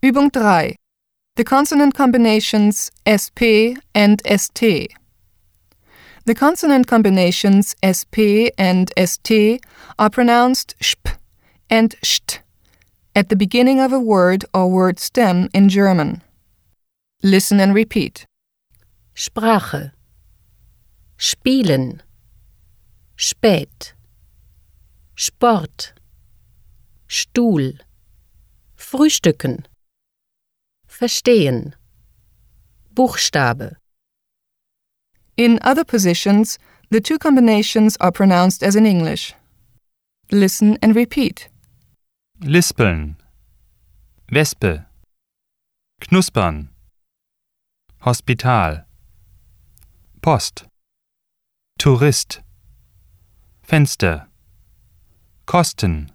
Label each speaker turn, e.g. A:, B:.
A: Übung 3. The consonant combinations SP and ST. The consonant combinations SP and ST are pronounced SP and ST at the beginning of a word or word stem in German. Listen and repeat.
B: Sprache, spielen, spät, Sport, Stuhl, frühstücken, verstehen, Buchstabe.
A: In other positions, the two combinations are pronounced as in English. Listen and repeat.
C: Lispeln, Wespe, Knuspern, Hospital, Post, Tourist, Fenster, Kosten,